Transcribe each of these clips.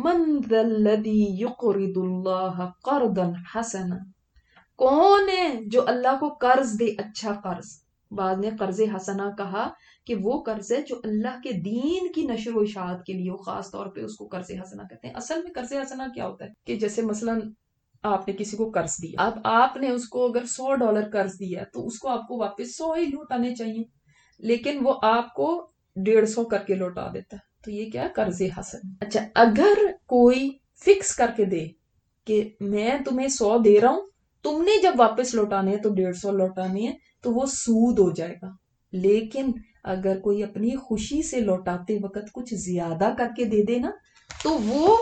من ذا الذی یقرض اللہ قرضا حسنا، کون ہے جو اللہ کو قرض دے اچھا قرض. بعد نے قرض حسنا کہا کہ وہ قرض ہے جو اللہ کے دین کی نشر و اشاعت کے لیے ہو، خاص طور پہ اس کو قرض حسنا کہتے ہیں. اصل میں قرض حسنا کیا ہوتا ہے کہ جیسے مثلاً آپ نے کسی کو قرض دیا، اب آپ نے اس کو اگر $100 قرض دیا تو اس کو آپ کو واپس 100 ہی لوٹانے چاہیے، لیکن وہ آپ کو 150 کر کے لوٹا دیتا ہے. تو یہ کیا ہے؟ قرض حسن. اچھا، اگر کوئی فکس کر کے دے کہ میں تمہیں 100 دے رہا ہوں، تم نے جب واپس لوٹانے ہیں تو 150 لوٹانے ہیں، تو وہ سود ہو جائے گا. لیکن اگر کوئی اپنی خوشی سے لوٹاتے وقت کچھ زیادہ کر کے دے دے نا، تو وہ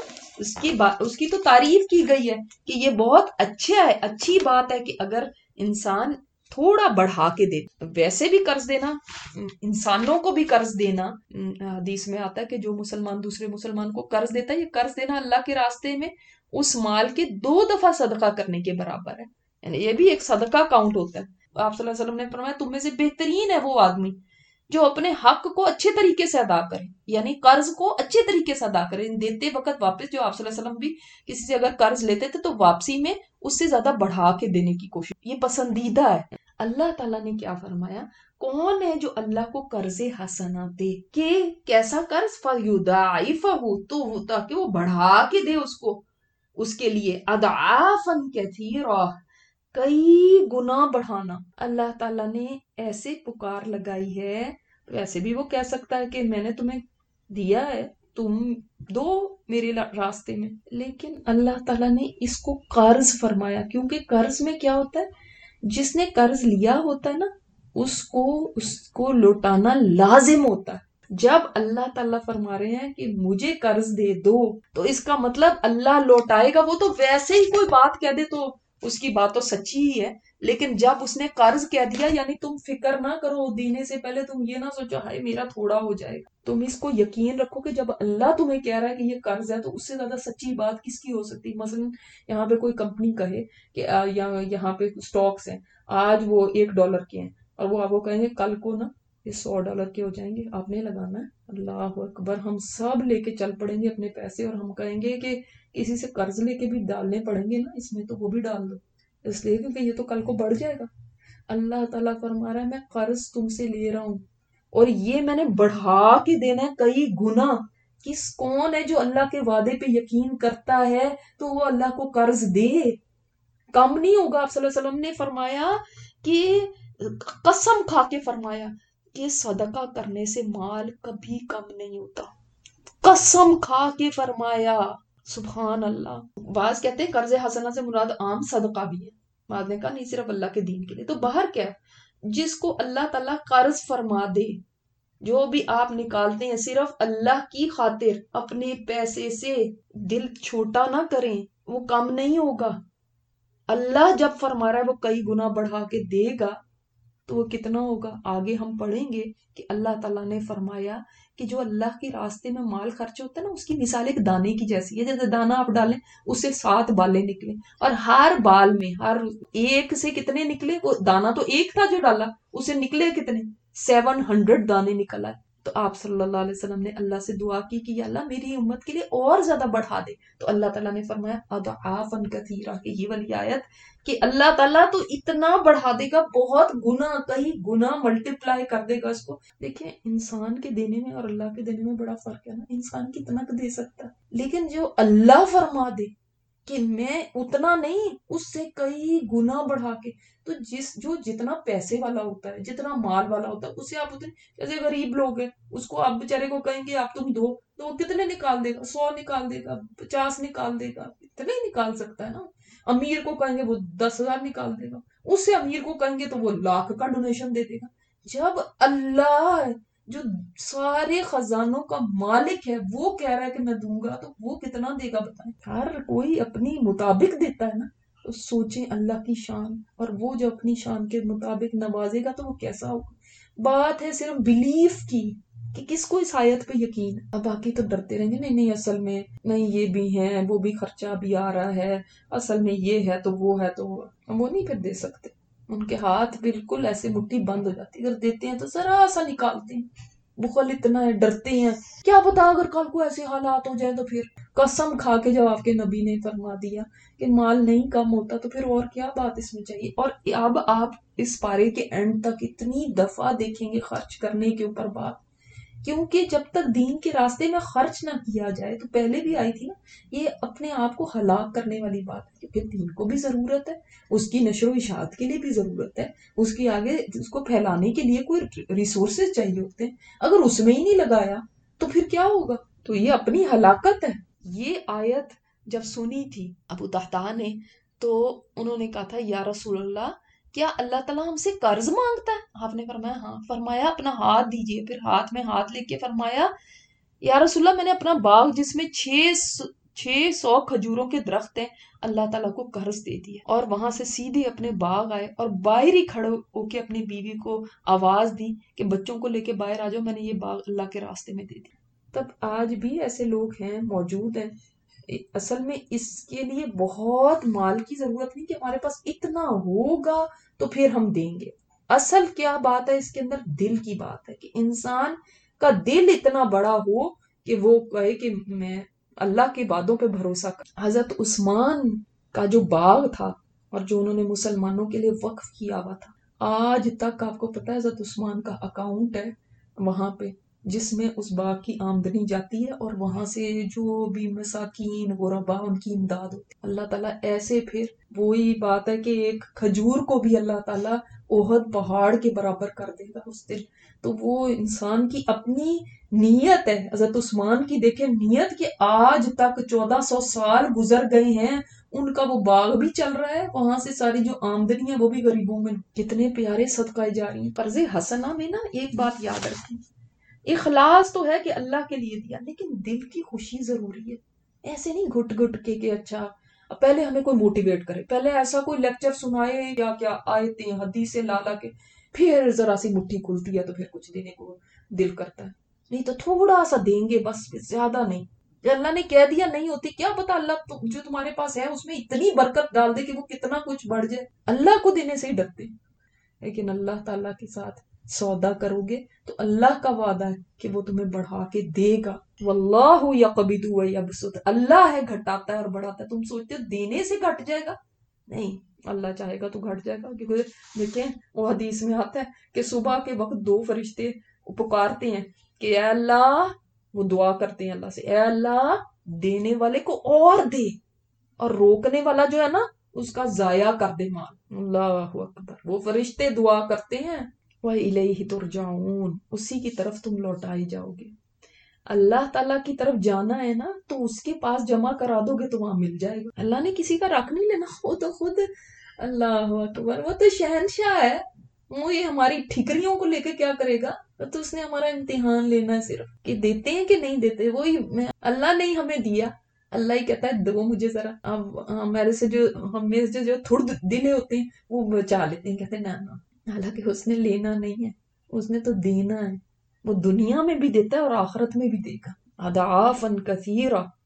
اس کی تو تعریف کی گئی ہے کہ یہ بہت اچھا ہے، اچھی بات ہے کہ اگر انسان تھوڑا بڑھا کے دے. ویسے بھی قرض دینا، انسانوں کو بھی قرض دینا، حدیث میں آتا ہے کہ جو مسلمان دوسرے مسلمان کو قرض دیتا ہے، یہ قرض دینا اللہ کے راستے میں اس مال کے 2 دفعہ صدقہ کرنے کے برابر ہے، یعنی یہ بھی ایک صدقہ کاؤنٹ ہوتا ہے. آپ صلی اللہ علیہ وسلم نے فرمایا تم میں سے بہترین ہے وہ آدمی جو اپنے حق کو اچھے طریقے سے ادا کرے، یعنی قرض کو اچھے طریقے سے ادا کرے دیتے وقت واپس. جو آپ صلی اللہ علیہ وسلم بھی کسی سے اگر قرض لیتے تھے تو واپسی میں اس سے زیادہ بڑھا کے دینے کی کوشش، یہ پسندیدہ ہے. اللہ تعالیٰ نے کیا فرمایا؟ کون ہے جو اللہ کو قرض حسنہ دے کہ کیسا قرض؟ فَيُضَاعِفَهُ، تو تاکہ وہ بڑھا کے دے اس کو، اس کے لیے اضعافاً کثیرہ، کئی گنا بڑھانا. اللہ تعالیٰ نے ایسے پکار لگائی ہے، ویسے بھی وہ کہہ سکتا ہے کہ میں نے تمہیں دیا ہے، تم دو میرے راستے میں، لیکن اللہ تعالیٰ نے اس کو قرض فرمایا. کیونکہ قرض میں کیا ہوتا ہے؟ جس نے قرض لیا ہوتا ہے نا، اس کو لوٹانا لازم ہوتا ہے. جب اللہ تعالیٰ فرما رہے ہیں کہ مجھے قرض دے دو، تو اس کا مطلب اللہ لوٹائے گا. وہ تو ویسے ہی کوئی بات کہہ دے تو اس کی بات تو سچی ہی ہے، لیکن جب اس نے قرض کہہ دیا، یعنی تم فکر نہ کرو دینے سے پہلے، تم یہ نہ سوچو ہائے میرا تھوڑا ہو جائے گا. تم اس کو یقین رکھو کہ جب اللہ تمہیں کہہ رہا ہے کہ یہ قرض ہے، تو اس سے زیادہ سچی بات کس کی ہو سکتی؟ مثلا یہاں پہ کوئی کمپنی کہے کہ یہاں پہ سٹاکس ہیں، آج وہ $1 کے ہیں، اور وہ آپ کو کہیں گے کل کو نا یہ $100 کے ہو جائیں گے، آپ نے لگانا ہے. اللہ اکبر، ہم سب لے کے چل پڑیں گے اپنے پیسے، اور ہم کہیں گے کہ کسی سے قرض لے کے بھی ڈالنے پڑیں گے نا اس میں، تو وہ بھی ڈال دو، اس لیے کیونکہ یہ تو کل کو بڑھ جائے گا. اللہ تعالیٰ فرما رہا ہے میں قرض تم سے لے رہا ہوں، اور یہ میں نے بڑھا کے دینا ہے کئی گنا. کون ہے جو اللہ کے وعدے پہ یقین کرتا ہے تو وہ اللہ کو قرض دے، کم نہیں ہوگا. آپ صلی اللہ علیہ وسلم نے فرمایا کہ قسم کھا کے فرمایا کہ صدقہ کرنے سے مال کبھی کم نہیں ہوتا، قسم کھا کے فرمایا. سبحان اللہ. بعض کہتے ہیں قرض حسنہ سے مراد عام صدقہ بھی ہے، بعد نے کہا نہیں صرف اللہ کے دین کے لیے. تو باہر کیا ہے؟ جس کو اللہ تعالیٰ قرض فرما دے، جو بھی آپ نکالتے ہیں صرف اللہ کی خاطر اپنے پیسے سے، دل چھوٹا نہ کریں، وہ کم نہیں ہوگا. اللہ جب فرما رہا ہے وہ کئی گنا بڑھا کے دے گا تو وہ کتنا ہوگا؟ آگے ہم پڑھیں گے کہ اللہ تعالیٰ نے فرمایا کہ جو اللہ کے راستے میں مال خرچ ہوتا ہے نا، اس کی مثال ایک دانے کی جیسی ہے. جیسے دانا آپ ڈالیں، اس سے 7 بالیں نکلیں، اور ہر بال میں ہر ایک سے کتنے نکلے؟ وہ دانا تو ایک تھا جو ڈالا، اسے نکلے کتنے؟ 700 دانے نکل آئے. تو آپ صلی اللہ علیہ وسلم نے اللہ سے دعا کی کہ یا اللہ میری امت کے لیے اور زیادہ بڑھا دے. تو اللہ تعالیٰ نے فرمایا اضعافا کثیرہ، کہ یہ والی آیت کہ اللہ تعالیٰ تو اتنا بڑھا دے گا، بہت گنا، کئی گنا ملٹیپلائی کر دے گا اس کو. دیکھیں انسان کے دینے میں اور اللہ کے دینے میں بڑا فرق ہے نا. انسان کتنا دے سکتا ہے، لیکن جو اللہ فرما دے کہ میں اتنا نہیں، اس سے کئی گنا بڑھا کے. تو جو جتنا پیسے والا ہوتا ہے، جتنا مال والا ہوتا ہے، اسے آپ اتنے، جیسے غریب لوگ ہیں، اس کو آپ بیچارے کو کہیں گے آپ تم دو، تو وہ کتنے نکال دے گا؟ 100 نکال دے گا، 50 نکال دے گا، اتنے ہی نکال سکتا ہے نا. امیر کو کہیں گے وہ 10,000 نکال دے گا، اس سے امیر کو کہیں گے تو وہ 1,00,000 کا ڈونیشن دے دے گا. جب اللہ جو سارے خزانوں کا مالک ہے وہ کہہ رہا ہے کہ میں دوں گا، تو وہ کتنا دے گا بتائیں؟ ہر کوئی اپنی مطابق دیتا ہے نا. تو سوچیں اللہ کی شان، اور وہ جو اپنی شان کے مطابق نوازے گا تو وہ کیسا ہوگا. بات ہے صرف بلیف کی کہ کس کو اس آیت پہ یقین. اب باقی تو ڈرتے رہیں گے نہیں اصل میں نہیں، یہ بھی ہیں وہ بھی خرچہ بھی آ رہا ہے، اصل میں یہ ہے تو وہ ہے، تو وہ نہیں پھر دے سکتے. ان کے ہاتھ بالکل ایسے مٹھی بند ہو جاتی ہے، اگر دیتے ہیں تو ذرا سا نکالتے ہیں. بخل اتنا ہے، ڈرتے ہیں، کیا پتا اگر کل کو ایسے حالات ہو جائیں تو پھر قسم کھا کے جب آپ کے نبی نے فرما دیا کہ مال نہیں کم ہوتا تو پھر اور کیا بات اس میں چاہیے. اور اب آپ اس پارے کے اینڈ تک اتنی دفعہ دیکھیں گے خرچ کرنے کے اوپر بات، کیونکہ جب تک دین کے راستے میں خرچ نہ کیا جائے، تو پہلے بھی آئی تھی نا، یہ اپنے آپ کو ہلاک کرنے والی بات ہے. کیونکہ دین کو بھی ضرورت ہے، اس کی نشر و اشاعت کے لیے بھی ضرورت ہے، اس کی آگے اس کو پھیلانے کے لیے کوئی ریسورسز چاہیے ہوتے ہیں. اگر اس میں ہی نہیں لگایا تو پھر کیا ہوگا؟ تو یہ اپنی ہلاکت ہے. یہ آیت جب سنی تھی ابو طہطا نے، تو انہوں نے کہا تھا یا رسول اللہ، کیا اللہ تعالیٰ ہم سے قرض مانگتا ہے؟ آپ نے فرمایا ہاں. فرمایا اپنا ہاتھ دیجئے. پھر ہاتھ میں ہاتھ لے کے فرمایا یا رسول اللہ، میں نے اپنا باغ جس میں 600 کھجوروں کے درخت ہیں، اللہ تعالیٰ کو قرض دے دیا. اور وہاں سے سیدھے اپنے باغ آئے اور باہر ہی کھڑے ہو کے اپنی بیوی کو آواز دی کہ بچوں کو لے کے باہر آ جاؤ، میں نے یہ باغ اللہ کے راستے میں دے دیا. تب آج بھی ایسے لوگ ہیں، موجود ہیں. اصل میں اس کے لیے بہت مال کی ضرورت نہیں کہ ہمارے پاس اتنا ہوگا تو پھر ہم دیں گے. اصل کیا بات ہے اس کے اندر؟ دل کی بات ہے کہ انسان کا دل اتنا بڑا ہو کہ وہ کہے کہ میں اللہ کے وعدوں پہ بھروسہ کر. حضرت عثمان کا جو باغ تھا اور جو انہوں نے مسلمانوں کے لیے وقف کیا ہوا تھا، آج تک آپ کو پتا ہے حضرت عثمان کا اکاؤنٹ ہے وہاں پہ، جس میں اس باغ کی آمدنی جاتی ہے اور وہاں سے جو بھی مساکین غربا ان کی امداد ہوتی ہے. اللہ تعالیٰ ایسے پھر وہی بات ہے کہ ایک کھجور کو بھی اللہ تعالیٰ احد پہاڑ کے برابر کر دے گا اس دن. تو وہ انسان کی اپنی نیت ہے. حضرت عثمان کی دیکھیں نیت کہ آج تک 1400 سال گزر گئے ہیں، ان کا وہ باغ بھی چل رہا ہے، وہاں سے ساری جو آمدنی ہے وہ بھی غریبوں میں. کتنے پیارے صدقہ جاری ہیں. قرض حسنہ میں نا ایک بات یاد رکھیں، اخلاص تو ہے کہ اللہ کے لیے دیا، لیکن دل کی خوشی ضروری ہے. ایسے نہیں گھٹ گھٹ کے کہ اچھا پہلے ہمیں کوئی موٹیویٹ کرے، پہلے ایسا کوئی لیکچر سنائے یا کیا آیتیں حدیثیں لا لا کے پھر ذرا سی مٹھی کھلتی ہے تو پھر کچھ دینے کو دل کرتا ہے. نہیں تو تھوڑا سا دیں گے بس، زیادہ نہیں. اللہ نے کہہ دیا نہیں ہوتی، کیا پتا اللہ جو تمہارے پاس ہے اس میں اتنی برکت ڈال دے کہ وہ کتنا کچھ بڑھ جائے. اللہ کو دینے سے ہی ڈرتے ہیں، لیکن اللہ تعالیٰ کے ساتھ سودا کرو گے تو اللہ کا وعدہ ہے کہ وہ تمہیں بڑھا کے دے گا. واللہ یقبض و یبسط، اللہ ہے گھٹاتا ہے اور بڑھاتا ہے. تم سوچتے ہو دینے سے گھٹ جائے گا؟ نہیں، اللہ چاہے گا تو گھٹ جائے گا. کیونکہ دیکھیں وہ حدیث میں آتا ہے کہ صبح کے وقت 2 فرشتے پکارتے ہیں کہ اے اللہ، وہ دعا کرتے ہیں اللہ سے، اے اللہ دینے والے کو اور دے، اور روکنے والا جو ہے نا اس کا ضائع کر دے مال. اللہ اکبر. وہ فرشتے دعا کرتے ہیں وَإِلَيْهِ تُرْجَعُونَ، اسی کی طرف تم لوٹائے جاؤ گے. اللہ تعالیٰ کی طرف جانا ہے نا تو اس کے پاس جمع کرا دو گے تو وہاں مل جائے گا. اللہ نے کسی کا رکھ نہیں لینا، وہ تو خود اللہ اکبر، وہ تو شہنشاہ ہے. وہ یہ ہماری ٹھکریوں کو لے کے کیا کرے گا؟ تو اس نے ہمارا امتحان لینا ہے صرف کہ دیتے ہیں کہ نہیں دیتے. وہی اللہ نے ہی ہمیں دیا، اللہ ہی کہتا ہے دو مجھے ذرا. میرے سے جو تھوڑ دلے ہوتے ہیں وہ بچا لیتے ہیں، کہتے ہیں نا، حالانکہ اس نے لینا نہیں ہے، اس نے تو دینا ہے. وہ دنیا میں بھی دیتا ہے اور آخرت میں بھی دے گا. اضعافا کثیرہ.